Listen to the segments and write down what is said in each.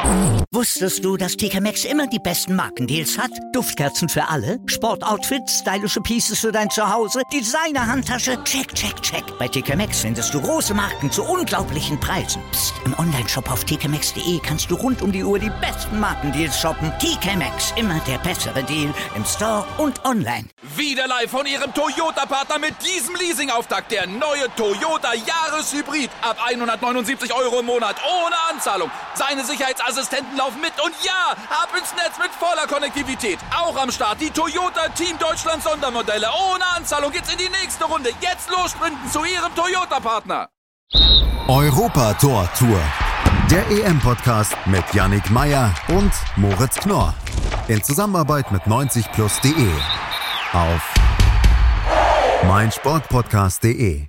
Wusstest du, dass TK Maxx immer die besten Markendeals hat? Duftkerzen für alle, Sportoutfits, stylische Pieces für dein Zuhause, Designer-Handtasche, check, check, check. Bei TK Maxx findest du große Marken zu unglaublichen Preisen. Psst. Im Onlineshop auf tkmaxx.de kannst du rund um die Uhr die besten Markendeals shoppen. TK Maxx, immer der bessere Deal im Store und online. Wieder live von ihrem Toyota-Partner mit diesem Leasing-Auftakt. Der neue Toyota Jahreshybrid. Ab 179 € im Monat. Ohne Anzahlung. Seine Sicherheitsassistenten laufen mit. Und ja, ab ins Netz mit voller Konnektivität. Auch am Start die Toyota Team Deutschland Sondermodelle. Ohne Anzahlung geht's in die nächste Runde. Jetzt los sprinten zu ihrem Toyota-Partner. Europa-Tor Tour. Der EM-Podcast mit Yannick Meyer und Moritz Knorr. In Zusammenarbeit mit 90plus.de. Auf meinsportpodcast.de.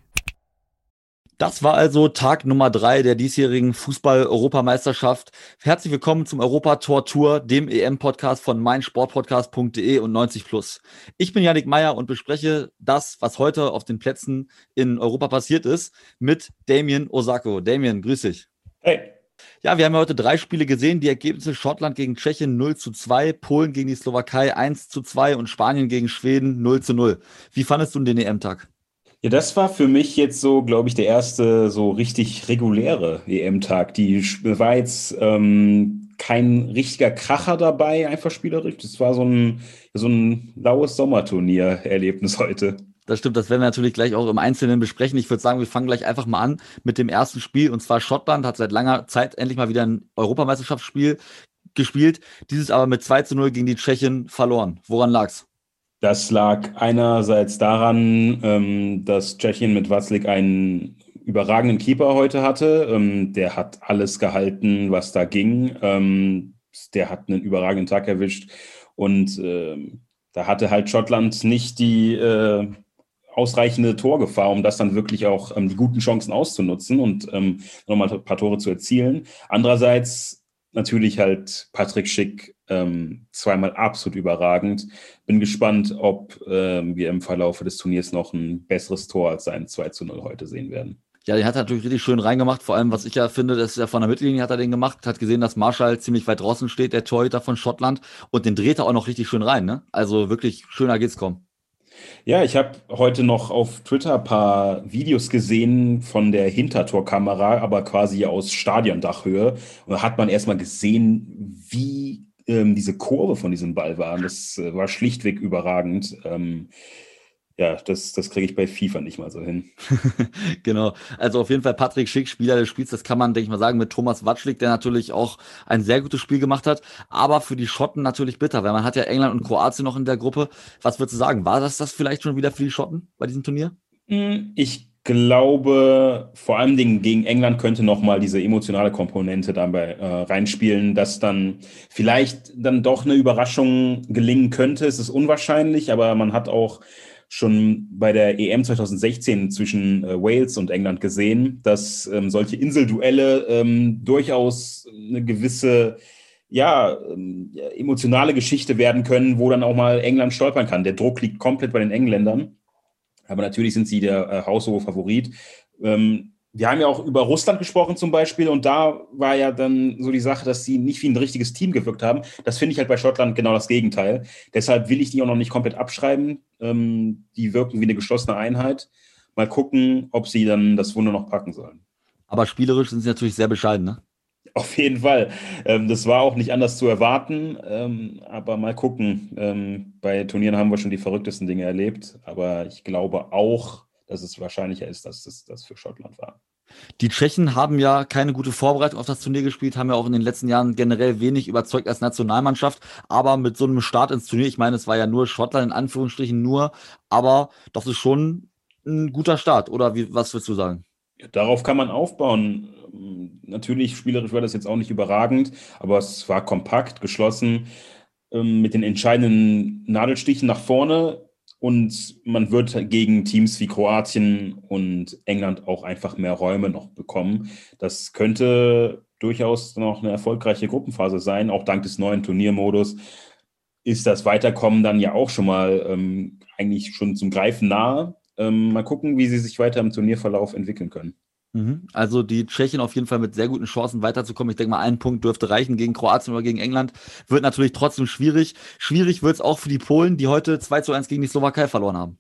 Das war also Tag Nummer 3 der diesjährigen Fußball-Europameisterschaft. Herzlich willkommen zum Europa-Tor Tour, dem EM-Podcast von meinsportpodcast.de und 90plus. Ich bin Yannick Meyer und bespreche das, was heute auf den Plätzen in Europa passiert ist, mit Damien Osako. Damien, grüß dich. Hey. Ja, wir haben ja heute 3 Spiele gesehen. Die Ergebnisse: Schottland gegen Tschechien 0:2, Polen gegen die Slowakei 1:2 und Spanien gegen Schweden 0:0. Wie fandest du den EM-Tag? Ja, das war für mich jetzt so, glaube ich, der erste so richtig reguläre EM-Tag. Die war jetzt kein richtiger Kracher dabei, einfach spielerisch. Das war so ein laues Sommerturnier-Erlebnis heute. Das stimmt, das werden wir natürlich gleich auch im Einzelnen besprechen. Ich würde sagen, wir fangen gleich einfach mal an mit dem ersten Spiel. Und zwar Schottland hat seit langer Zeit endlich mal wieder ein Europameisterschaftsspiel gespielt. Dieses aber mit 2:0 gegen die Tschechen verloren. Woran lag's? Das lag einerseits daran, dass Tschechien mit Vaclík einen überragenden Keeper heute hatte. Der hat alles gehalten, was da ging. Der hat einen überragenden Tag erwischt. Und da hatte halt Schottland nicht die ausreichende Torgefahr, um das dann wirklich auch die guten Chancen auszunutzen und nochmal ein paar Tore zu erzielen. Andererseits natürlich halt Patrick Schick zweimal absolut überragend. Bin gespannt, ob wir im Verlauf des Turniers noch ein besseres Tor als sein 2:0 heute sehen werden. Ja, den hat er natürlich richtig schön reingemacht. Vor allem, was ich ja finde, das ist ja von der Mittellinie hat er den gemacht. Hat gesehen, dass Marshall ziemlich weit draußen steht, der Torhüter von Schottland. Und den dreht er auch noch richtig schön rein, ne? Also wirklich schöner geht's kaum. Ja, ich habe heute noch auf Twitter ein paar Videos gesehen von der Hintertorkamera, aber quasi aus Stadiondachhöhe. Und da hat man erstmal gesehen, wie diese Kurve von diesem Ball war. Das war schlichtweg überragend. Ja, das kriege ich bei FIFA nicht mal so hin. Genau, also auf jeden Fall Patrick Schick, Spieler des Spiels, das kann man, denke ich mal, sagen, mit Thomas Vaclík, der natürlich auch ein sehr gutes Spiel gemacht hat, aber für die Schotten natürlich bitter, weil man hat ja England und Kroatien noch in der Gruppe. Was würdest du sagen, war das vielleicht schon wieder für die Schotten bei diesem Turnier? Ich glaube, vor allem gegen England könnte nochmal diese emotionale Komponente dabei reinspielen, dass dann vielleicht dann doch eine Überraschung gelingen könnte. Es ist unwahrscheinlich, aber man hat auch schon bei der EM 2016 zwischen Wales und England gesehen, dass solche Inselduelle durchaus eine gewisse emotionale Geschichte werden können, wo dann auch mal England stolpern kann. Der Druck liegt komplett bei den Engländern, aber natürlich sind sie der haushohe Favorit. Wir haben ja auch über Russland gesprochen zum Beispiel und da war ja dann so die Sache, dass sie nicht wie ein richtiges Team gewirkt haben. Das finde ich halt bei Schottland genau das Gegenteil. Deshalb will ich die auch noch nicht komplett abschreiben. Die wirken wie eine geschlossene Einheit. Mal gucken, ob sie dann das Wunder noch packen sollen. Aber spielerisch sind sie natürlich sehr bescheiden, ne? Auf jeden Fall. Das war auch nicht anders zu erwarten. Aber mal gucken. Bei Turnieren haben wir schon die verrücktesten Dinge erlebt. Aber ich glaube auch, dass es wahrscheinlicher ist, dass das für Schottland war. Die Tschechen haben ja keine gute Vorbereitung auf das Turnier gespielt, haben ja auch in den letzten Jahren generell wenig überzeugt als Nationalmannschaft, aber mit so einem Start ins Turnier, ich meine, es war ja nur Schottland, in Anführungsstrichen nur, aber das ist schon ein guter Start, oder was würdest du sagen? Ja, darauf kann man aufbauen. Natürlich, spielerisch war das jetzt auch nicht überragend, aber es war kompakt, geschlossen, mit den entscheidenden Nadelstichen nach vorne. Und man wird gegen Teams wie Kroatien und England auch einfach mehr Räume noch bekommen. Das könnte durchaus noch eine erfolgreiche Gruppenphase sein. Auch dank des neuen Turniermodus ist das Weiterkommen dann ja auch schon mal eigentlich schon zum Greifen nahe. Mal gucken, wie sie sich weiter im Turnierverlauf entwickeln können. Also die Tschechen auf jeden Fall mit sehr guten Chancen weiterzukommen. Ich denke mal, ein Punkt dürfte reichen gegen Kroatien oder gegen England. Wird natürlich trotzdem schwierig. Schwierig wird es auch für die Polen, die heute 2:1 gegen die Slowakei verloren haben.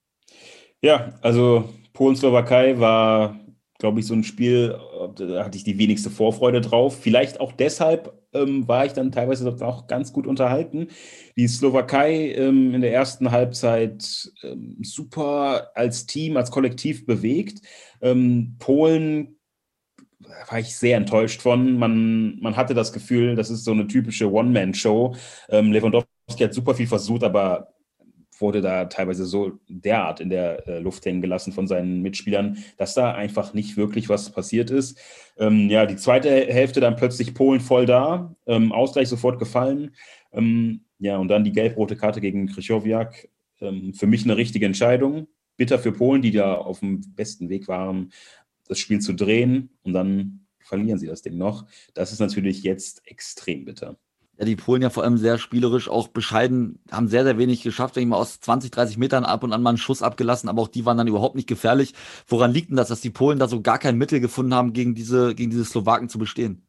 Ja, also Polen-Slowakei war, glaube ich, so ein Spiel, da hatte ich die wenigste Vorfreude drauf. Vielleicht auch deshalb war ich dann teilweise auch ganz gut unterhalten. Die Slowakei in der ersten Halbzeit super als Team, als Kollektiv bewegt. Polen war ich sehr enttäuscht von. Man hatte das Gefühl, das ist so eine typische One-Man-Show. Lewandowski hat super viel versucht, aber wurde da teilweise so derart in der Luft hängen gelassen von seinen Mitspielern, dass da einfach nicht wirklich was passiert ist. Die zweite Hälfte dann plötzlich Polen voll da, Ausgleich sofort gefallen. Und dann die gelb-rote Karte gegen Krychowiak. Für mich eine richtige Entscheidung. Bitter für Polen, die da auf dem besten Weg waren, das Spiel zu drehen, und dann verlieren sie das Ding noch. Das ist natürlich jetzt extrem bitter. Ja, die Polen ja vor allem sehr spielerisch, auch bescheiden, haben sehr, sehr wenig geschafft, denke ich mal, aus 20, 30 Metern ab und an mal einen Schuss abgelassen, aber auch die waren dann überhaupt nicht gefährlich. Woran liegt denn das, dass die Polen da so gar kein Mittel gefunden haben, gegen diese Slowaken zu bestehen?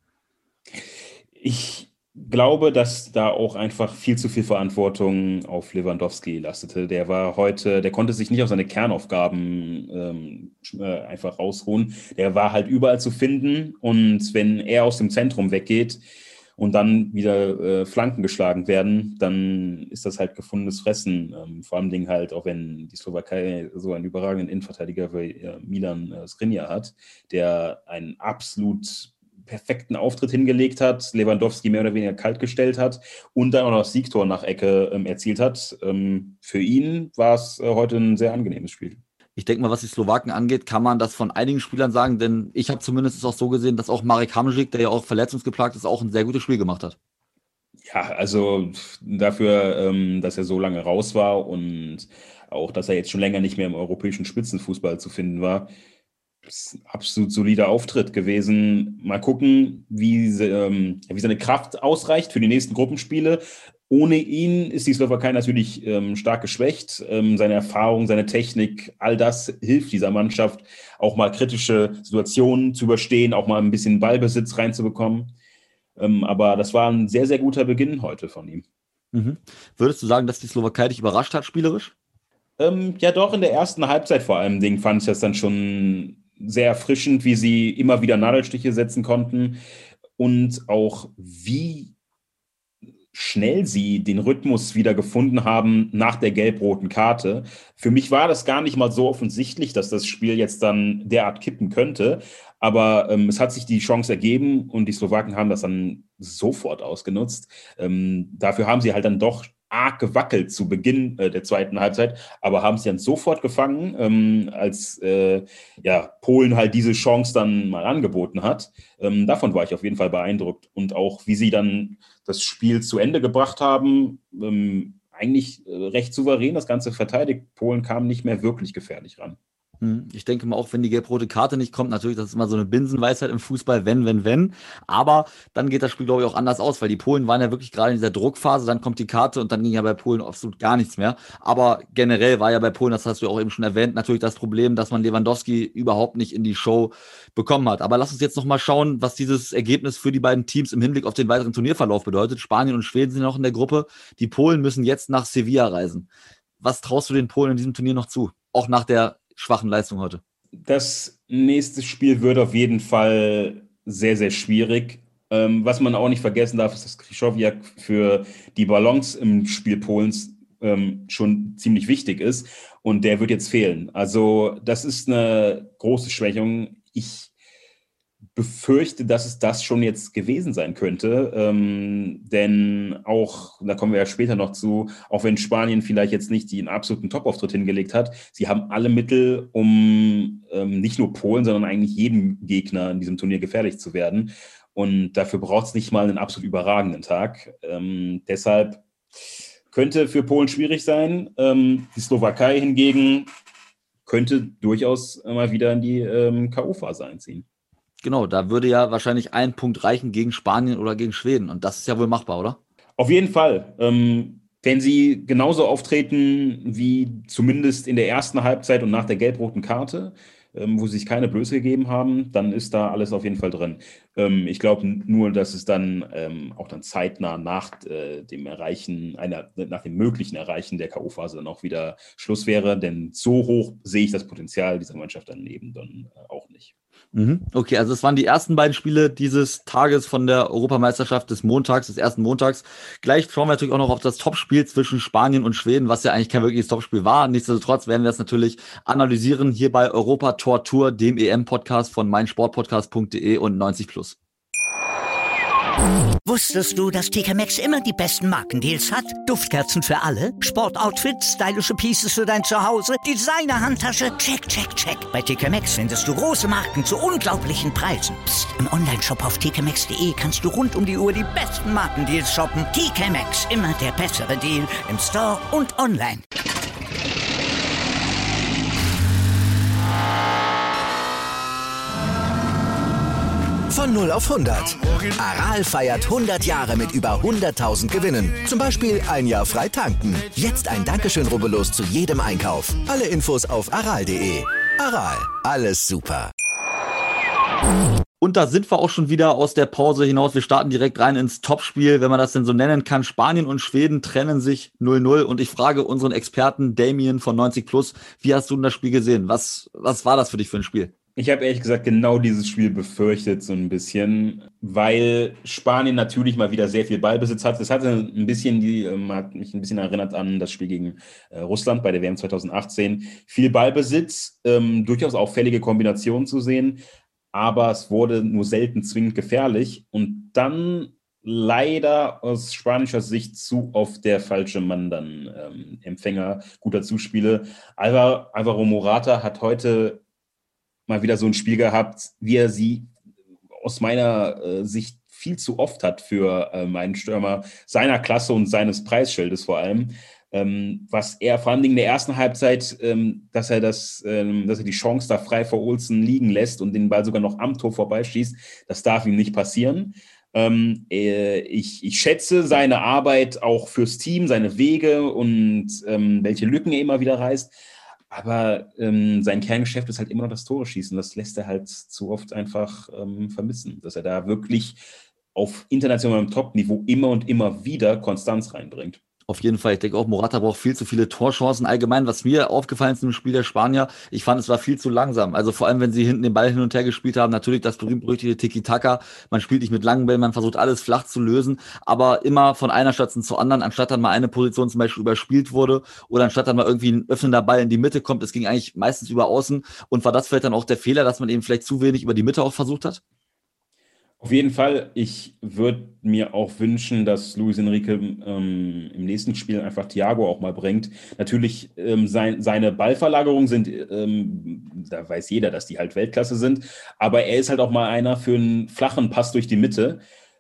Ich glaube, dass da auch einfach viel zu viel Verantwortung auf Lewandowski lastete. Der konnte sich nicht auf seine Kernaufgaben einfach rausruhen. Der war halt überall zu finden, und wenn er aus dem Zentrum weggeht und dann wieder Flanken geschlagen werden, dann ist das halt gefundenes Fressen. Vor allem Dingen halt, auch wenn die Slowakei so einen überragenden Innenverteidiger wie Milan Skriniar hat, der einen absolut perfekten Auftritt hingelegt hat, Lewandowski mehr oder weniger kalt gestellt hat und dann auch noch das Siegtor nach Ecke erzielt hat. Für ihn war es heute ein sehr angenehmes Spiel. Ich denke mal, was die Slowaken angeht, kann man das von einigen Spielern sagen, denn ich habe zumindest auch so gesehen, dass auch Marek Hamšík, der ja auch verletzungsgeplagt ist, auch ein sehr gutes Spiel gemacht hat. Ja, also dafür, dass er so lange raus war und auch, dass er jetzt schon länger nicht mehr im europäischen Spitzenfußball zu finden war, ist ein absolut solider Auftritt gewesen. Mal gucken, wie seine Kraft ausreicht für die nächsten Gruppenspiele. Ohne ihn ist die Slowakei natürlich stark geschwächt. Seine Erfahrung, seine Technik, all das hilft dieser Mannschaft, auch mal kritische Situationen zu überstehen, auch mal ein bisschen Ballbesitz reinzubekommen. Aber das war ein sehr, sehr guter Beginn heute von ihm. Würdest du sagen, dass die Slowakei dich überrascht hat, spielerisch? Ja, doch, in der ersten Halbzeit vor allem fand ich das dann schon sehr erfrischend, wie sie immer wieder Nadelstiche setzen konnten und auch wie schnell sie den Rhythmus wieder gefunden haben nach der gelb-roten Karte. Für mich war das gar nicht mal so offensichtlich, dass das Spiel jetzt dann derart kippen könnte, aber es hat sich die Chance ergeben und die Slowaken haben das dann sofort ausgenutzt. Dafür haben sie halt dann doch arg gewackelt zu Beginn der zweiten Halbzeit, aber haben es dann sofort gefangen, als Polen halt diese Chance dann mal angeboten hat. Davon war ich auf jeden Fall beeindruckt. Und auch, wie sie dann das Spiel zu Ende gebracht haben, eigentlich recht souverän das Ganze verteidigt. Polen kam nicht mehr wirklich gefährlich ran. Ich denke mal, auch wenn die gelb-rote Karte nicht kommt, natürlich, das ist immer so eine Binsenweisheit im Fußball, wenn. Aber dann geht das Spiel, glaube ich, auch anders aus, weil die Polen waren ja wirklich gerade in dieser Druckphase, dann kommt die Karte und dann ging ja bei Polen absolut gar nichts mehr. Aber generell war ja bei Polen, das hast du auch eben schon erwähnt, natürlich das Problem, dass man Lewandowski überhaupt nicht in die Show bekommen hat. Aber lass uns jetzt nochmal schauen, was dieses Ergebnis für die beiden Teams im Hinblick auf den weiteren Turnierverlauf bedeutet. Spanien und Schweden sind noch in der Gruppe. Die Polen müssen jetzt nach Sevilla reisen. Was traust du den Polen in diesem Turnier noch zu? Auch nach der schwachen Leistung heute. Das nächste Spiel wird auf jeden Fall sehr, sehr schwierig. Was man auch nicht vergessen darf, ist, dass Krychowiak für die Balance im Spiel Polens schon ziemlich wichtig ist und der wird jetzt fehlen. Also das ist eine große Schwächung. Ich befürchte, dass es das schon jetzt gewesen sein könnte, denn auch, da kommen wir ja später noch zu, auch wenn Spanien vielleicht jetzt nicht den absoluten Top-Auftritt hingelegt hat, sie haben alle Mittel, um nicht nur Polen, sondern eigentlich jedem Gegner in diesem Turnier gefährlich zu werden, und dafür braucht es nicht mal einen absolut überragenden Tag. Deshalb könnte für Polen schwierig sein. Die Slowakei hingegen könnte durchaus mal wieder in die K.O.-Phase einziehen. Genau, da würde ja wahrscheinlich ein Punkt reichen gegen Spanien oder gegen Schweden. Und das ist ja wohl machbar, oder? Auf jeden Fall. Wenn sie genauso auftreten wie zumindest in der ersten Halbzeit und nach der gelb-roten Karte, wo sie sich keine Blöße gegeben haben, dann ist da alles auf jeden Fall drin. Ich glaube nur, dass es dann auch dann zeitnah nach dem möglichen Erreichen der K.O.-Phase dann auch wieder Schluss wäre, denn so hoch sehe ich das Potenzial dieser Mannschaft dann eben dann auch nicht. Okay, also es waren die ersten beiden Spiele dieses Tages von der Europameisterschaft des ersten Montags. Gleich schauen wir natürlich auch noch auf das Topspiel zwischen Spanien und Schweden, was ja eigentlich kein wirkliches Topspiel war. Nichtsdestotrotz werden wir das natürlich analysieren hier bei Europa Tor Tour, dem EM-Podcast von meinsportpodcast.de und 90+. Wusstest du, dass TK Maxx immer die besten Markendeals hat? Duftkerzen für alle, Sportoutfits, stylische Pieces für dein Zuhause, Designer-Handtasche, check, check, check. Bei TK Maxx findest du große Marken zu unglaublichen Preisen. Psst. Im Onlineshop auf tkmaxx.de kannst du rund um die Uhr die besten Markendeals shoppen. TK Maxx, immer der bessere Deal im Store und online. Von 0 auf 100. Aral feiert 100 Jahre mit über 100.000 Gewinnen. Zum Beispiel ein Jahr frei tanken. Jetzt ein Dankeschön, rubbellos zu jedem Einkauf. Alle Infos auf aral.de. Aral, alles super. Und da sind wir auch schon wieder aus der Pause hinaus. Wir starten direkt rein ins Topspiel, wenn man das denn so nennen kann. Spanien und Schweden trennen sich 0-0. Und ich frage unseren Experten Damien von 90+, wie hast du denn das Spiel gesehen? Was war das für dich für ein Spiel? Ich habe ehrlich gesagt genau dieses Spiel befürchtet so ein bisschen, weil Spanien natürlich mal wieder sehr viel Ballbesitz hat. Es hatte ein bisschen hat mich ein bisschen erinnert an das Spiel gegen Russland bei der WM 2018. Viel Ballbesitz, durchaus auffällige Kombinationen zu sehen, aber es wurde nur selten zwingend gefährlich. Und dann leider aus spanischer Sicht zu oft der falsche Mann dann Empfänger guter Zuspiele. Alvaro Morata hat heute mal wieder so ein Spiel gehabt, wie er sie aus meiner Sicht viel zu oft hat für einen Stürmer seiner Klasse und seines Preisschildes vor allem. Was er vor allem in der ersten Halbzeit, dass er die Chance da frei vor Olsen liegen lässt und den Ball sogar noch am Tor vorbeischießt, das darf ihm nicht passieren. Ich schätze seine Arbeit auch fürs Team, seine Wege und welche Lücken er immer wieder reißt. Aber sein Kerngeschäft ist halt immer noch das Tore schießen. Das lässt er halt zu oft einfach vermissen, dass er da wirklich auf internationalem Top-Niveau immer und immer wieder Konstanz reinbringt. Auf jeden Fall. Ich denke auch, Morata braucht viel zu viele Torchancen. Allgemein, was mir aufgefallen ist im Spiel der Spanier, ich fand, es war viel zu langsam. Also vor allem, wenn sie hinten den Ball hin und her gespielt haben, natürlich das berühmt-berüchtigte Tiki-Taka. Man spielt nicht mit langen Bällen, man versucht alles flach zu lösen, aber immer von einer Station zur anderen, anstatt dann mal eine Position zum Beispiel überspielt wurde oder anstatt dann mal irgendwie ein öffnender Ball in die Mitte kommt. Es ging eigentlich meistens über außen. Und war das vielleicht dann auch der Fehler, dass man eben vielleicht zu wenig über die Mitte auch versucht hat? Auf jeden Fall. Ich würde mir auch wünschen, dass Luis Enrique im nächsten Spiel einfach Thiago auch mal bringt. Natürlich, seine Ballverlagerungen sind, da weiß jeder, dass die halt Weltklasse sind, aber er ist halt auch mal einer für einen flachen Pass durch die Mitte.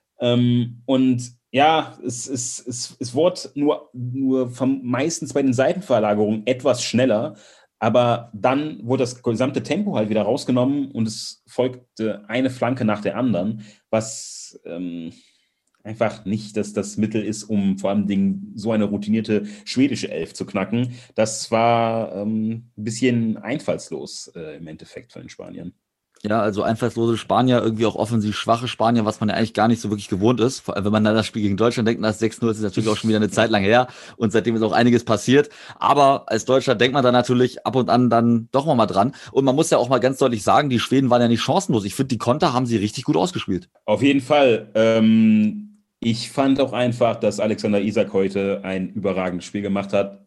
Und ja, es wurde nur meistens bei den Seitenverlagerungen etwas schneller. Aber dann wurde das gesamte Tempo halt wieder rausgenommen und es folgte eine Flanke nach der anderen, was einfach nicht das Mittel ist, um vor allem so eine routinierte schwedische Elf zu knacken. Das war ein bisschen einfallslos im Endeffekt von den Spaniern. Ja, also einfallslose Spanier, irgendwie auch offensiv schwache Spanier, was man ja eigentlich gar nicht so wirklich gewohnt ist. Vor allem, wenn man an das Spiel gegen Deutschland denkt, das 6-0 ist natürlich auch schon wieder eine Zeit lang her und seitdem ist auch einiges passiert. Aber als Deutscher denkt man da natürlich ab und an dann doch mal dran. Und man muss ja auch mal ganz deutlich sagen, die Schweden waren ja nicht chancenlos. Ich finde, die Konter haben sie richtig gut ausgespielt. Auf jeden Fall. Ich fand auch einfach, dass Alexander Isak heute ein überragendes Spiel gemacht hat.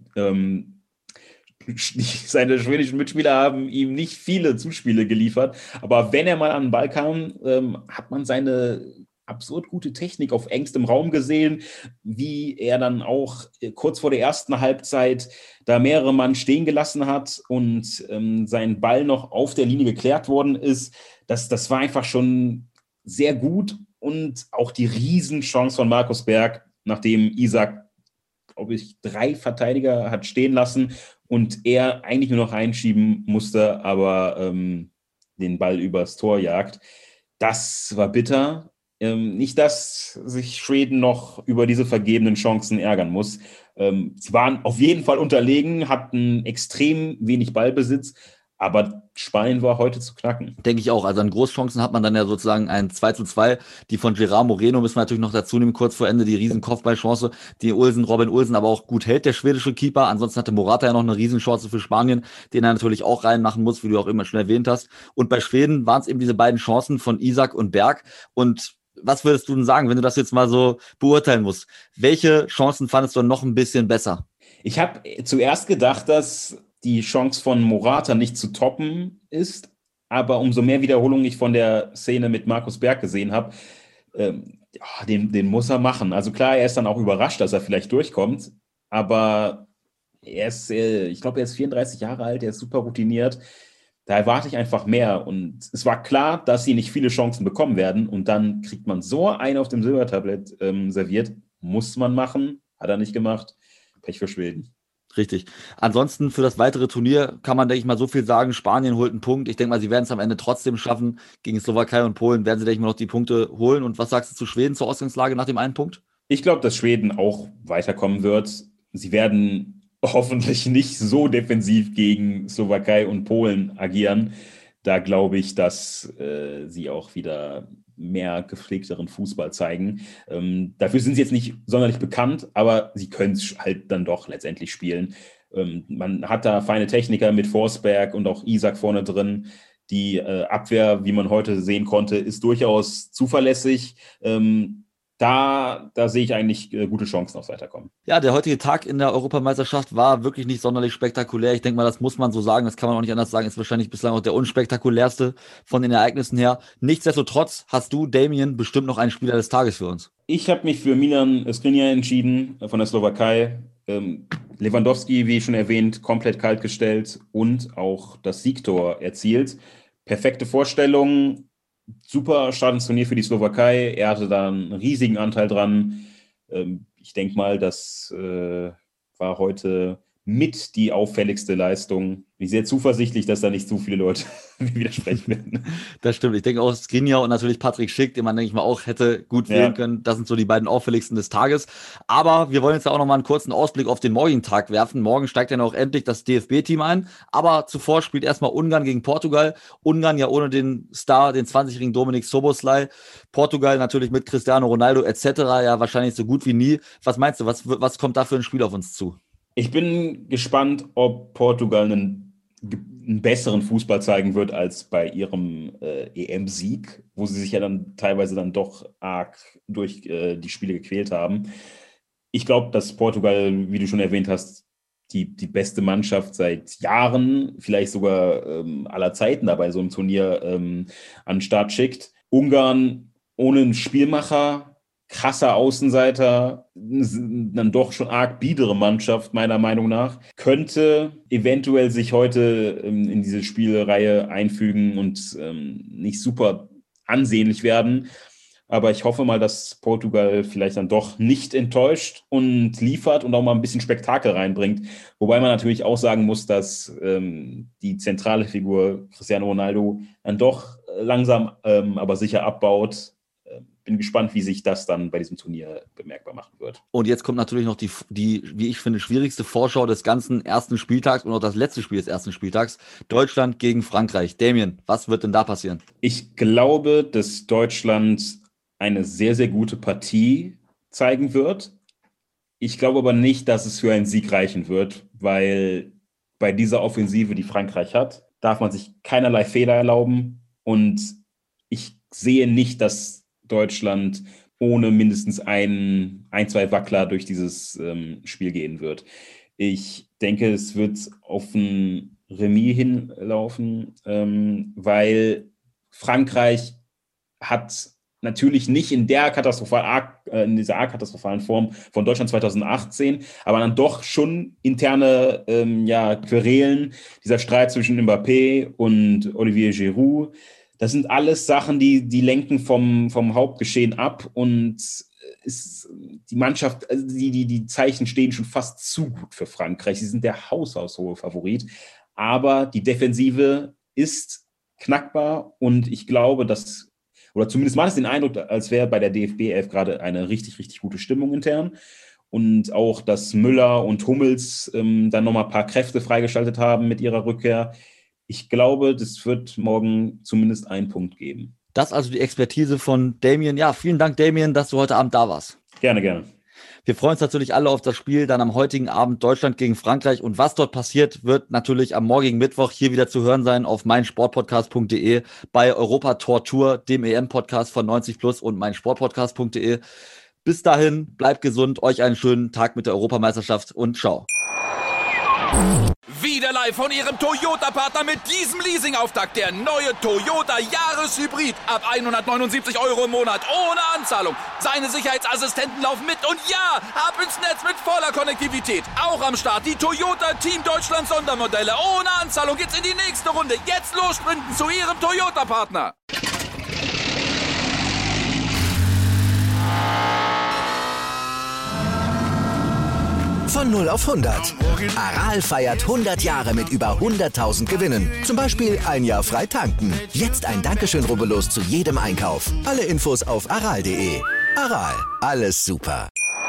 Seine schwedischen Mitspieler haben ihm nicht viele Zuspiele geliefert, aber wenn er mal an den Ball kam, hat man seine absurd gute Technik auf engstem Raum gesehen, wie er dann auch kurz vor der ersten Halbzeit da mehrere Mann stehen gelassen hat und sein Ball noch auf der Linie geklärt worden ist. Das war einfach schon sehr gut und auch die Riesenchance von Markus Berg, nachdem Isak, glaube ich, 3 Verteidiger hat stehen lassen und er eigentlich nur noch reinschieben musste, aber den Ball übers Tor jagt. Das war bitter. Nicht, dass sich Schweden noch über diese vergebenen Chancen ärgern muss. Sie waren auf jeden Fall unterlegen, hatten extrem wenig Ballbesitz, Aber Spanien war heute zu knacken. Denke ich auch. Also an Großchancen hat man dann ja sozusagen ein 2:2. Die von Gerard Moreno müssen wir natürlich noch dazu nehmen, kurz vor Ende die riesen Kopfballchance, die Robin Olsen aber auch gut hält, der schwedische Keeper. Ansonsten hatte Morata ja noch eine Riesenchance für Spanien, den er natürlich auch reinmachen muss, wie du auch immer schon erwähnt hast. Und bei Schweden waren es eben diese beiden Chancen von Isak und Berg. Und was würdest du denn sagen, wenn du das jetzt mal so beurteilen musst? Welche Chancen fandest du noch ein bisschen besser? Ich habe zuerst gedacht, dass die Chance von Morata nicht zu toppen ist, aber umso mehr Wiederholungen ich von der Szene mit Markus Berg gesehen habe, den muss er machen. Also klar, er ist dann auch überrascht, dass er vielleicht durchkommt, aber ich glaube, er ist 34 Jahre alt, er ist super routiniert. Da erwarte ich einfach mehr und es war klar, dass sie nicht viele Chancen bekommen werden und dann kriegt man so einen auf dem Silbertablett serviert. Muss man machen, hat er nicht gemacht. Pech für Schweden. Richtig. Ansonsten für das weitere Turnier kann man, denke ich mal, so viel sagen. Spanien holt einen Punkt. Ich denke mal, sie werden es am Ende trotzdem schaffen. Gegen Slowakei und Polen werden sie, denke ich mal, noch die Punkte holen. Und was sagst du zu Schweden zur Ausgangslage nach dem einen Punkt? Ich glaube, dass Schweden auch weiterkommen wird. Sie werden hoffentlich nicht so defensiv gegen Slowakei und Polen agieren. Da glaube ich, dass sie auch wieder mehr gepflegteren Fußball zeigen. Dafür sind sie jetzt nicht sonderlich bekannt, aber sie können es halt dann doch letztendlich spielen. Man hat da feine Techniker mit Forsberg und auch Isak vorne drin. Die Abwehr, wie man heute sehen konnte, ist durchaus zuverlässig. Da sehe ich eigentlich gute Chancen aufs Weiterkommen. Ja, der heutige Tag in der Europameisterschaft war wirklich nicht sonderlich spektakulär. Ich denke mal, das muss man so sagen, das kann man auch nicht anders sagen, ist wahrscheinlich bislang auch der unspektakulärste von den Ereignissen her. Nichtsdestotrotz hast du, Damien, bestimmt noch einen Spieler des Tages für uns. Ich habe mich für Milan Skriniar entschieden von der Slowakei. Lewandowski, wie schon erwähnt, komplett kalt gestellt und auch das Siegtor erzielt. Perfekte Vorstellung. Super Start ins Turnier für die Slowakei. Er hatte da einen riesigen Anteil dran. Ich denke mal, das war heute mit die auffälligste Leistung. Ich bin sehr zuversichtlich, dass da nicht so viele Leute widersprechen werden. Das stimmt. Ich denke auch Skriniar und natürlich Patrick Schick, den man, denke ich mal, auch hätte gut wählen können. Das sind so die beiden auffälligsten des Tages. Aber wir wollen jetzt ja auch noch mal einen kurzen Ausblick auf den morgigen Tag werfen. Morgen steigt ja noch endlich das DFB-Team ein. Aber zuvor spielt erstmal Ungarn gegen Portugal. Ungarn ja ohne den Star, den 20-jährigen Dominik Szoboszlai. Portugal natürlich mit Cristiano Ronaldo etc. ja wahrscheinlich so gut wie nie. Was meinst du, was kommt da für ein Spiel auf uns zu? Ich bin gespannt, ob Portugal einen besseren Fußball zeigen wird als bei ihrem EM-Sieg, wo sie sich ja dann teilweise dann doch arg durch die Spiele gequält haben. Ich glaube, dass Portugal, wie du schon erwähnt hast, die beste Mannschaft seit Jahren, vielleicht sogar aller Zeiten dabei so ein Turnier an den Start schickt. Ungarn ohne einen Spielmacher, krasser Außenseiter, dann doch schon arg biedere Mannschaft, meiner Meinung nach, könnte eventuell sich heute in diese Spielreihe einfügen und nicht super ansehnlich werden. Aber ich hoffe mal, dass Portugal vielleicht dann doch nicht enttäuscht und liefert und auch mal ein bisschen Spektakel reinbringt. Wobei man natürlich auch sagen muss, dass die zentrale Figur Cristiano Ronaldo dann doch langsam, aber sicher abbaut. Bin gespannt, wie sich das dann bei diesem Turnier bemerkbar machen wird. Und jetzt kommt natürlich noch die, wie ich finde, schwierigste Vorschau des ganzen ersten Spieltags und auch das letzte Spiel des ersten Spieltags. Deutschland gegen Frankreich. Damien, was wird denn da passieren? Ich glaube, dass Deutschland eine sehr, sehr gute Partie zeigen wird. Ich glaube aber nicht, dass es für einen Sieg reichen wird, weil bei dieser Offensive, die Frankreich hat, darf man sich keinerlei Fehler erlauben. Und ich sehe nicht, dass Deutschland ohne mindestens zwei Wackler durch dieses Spiel gehen wird. Ich denke, es wird auf ein Remis hinlaufen, weil Frankreich hat natürlich nicht in dieser arg katastrophalen Form von Deutschland 2018, aber dann doch schon interne Querelen, dieser Streit zwischen Mbappé und Olivier Giroud. Das sind alles Sachen, die lenken vom Hauptgeschehen ab und die Mannschaft, also die Zeichen stehen schon fast zu gut für Frankreich. Sie sind der haushohe Favorit, aber die Defensive ist knackbar und ich glaube, oder zumindest macht es den Eindruck, als wäre bei der DFB 11 gerade eine richtig, richtig gute Stimmung intern und auch, dass Müller und Hummels dann nochmal ein paar Kräfte freigeschaltet haben mit ihrer Rückkehr. Ich glaube, das wird morgen zumindest einen Punkt geben. Das ist also die Expertise von Damien. Ja, vielen Dank, Damien, dass du heute Abend da warst. Gerne, gerne. Wir freuen uns natürlich alle auf das Spiel dann am heutigen Abend Deutschland gegen Frankreich. Und was dort passiert, wird natürlich am morgigen Mittwoch hier wieder zu hören sein auf meinsportpodcast.de, bei Europa Tor Tour, dem EM-Podcast von 90+ und meinsportpodcast.de. Bis dahin, bleibt gesund, euch einen schönen Tag mit der Europameisterschaft und ciao. Wieder live von Ihrem Toyota-Partner mit diesem Leasing-Auftakt. Der neue Toyota Jahreshybrid. Ab 179 € im Monat. Ohne Anzahlung. Seine Sicherheitsassistenten laufen mit. Und ja, ab ins Netz mit voller Konnektivität. Auch am Start die Toyota Team Deutschland Sondermodelle. Ohne Anzahlung geht's in die nächste Runde. Jetzt los sprinten zu Ihrem Toyota-Partner. Von 0 auf 100. Aral feiert 100 Jahre mit über 100.000 Gewinnen. Zum Beispiel ein Jahr frei tanken. Jetzt ein Dankeschön, rubbellos zu jedem Einkauf. Alle Infos auf aral.de. Aral, alles super.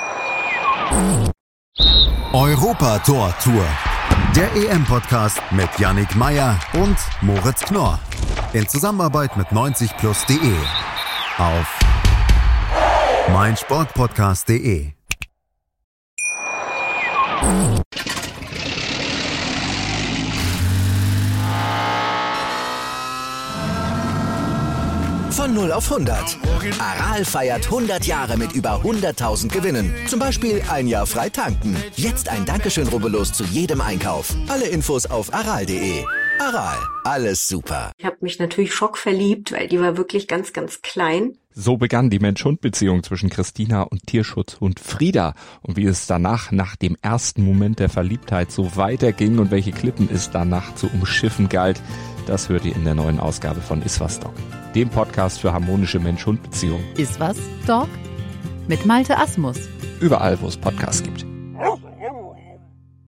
Europa Tor Tour. Der EM-Podcast mit Yannick Meyer und Moritz Knorr. In Zusammenarbeit mit 90plus.de. Auf meinsportpodcast.de. Von 0 auf 100. Aral feiert 100 Jahre mit über 100.000 Gewinnen. Zum Beispiel ein Jahr frei tanken. Jetzt ein Dankeschön, rubbellos zu jedem Einkauf. Alle Infos auf aral.de. Aral, alles super. Ich habe mich natürlich schockverliebt, weil die war wirklich ganz, ganz klein. So begann die Mensch-Hund-Beziehung zwischen Christina und Tierschutzhund Frieda. Und wie es danach, nach dem ersten Moment der Verliebtheit, so weiterging und welche Klippen es danach zu umschiffen galt, das hört ihr in der neuen Ausgabe von Iswas Dog, dem Podcast für harmonische Mensch-Hund-Beziehungen. Iswas Dog? Mit Malte Asmus. Überall, wo es Podcasts gibt.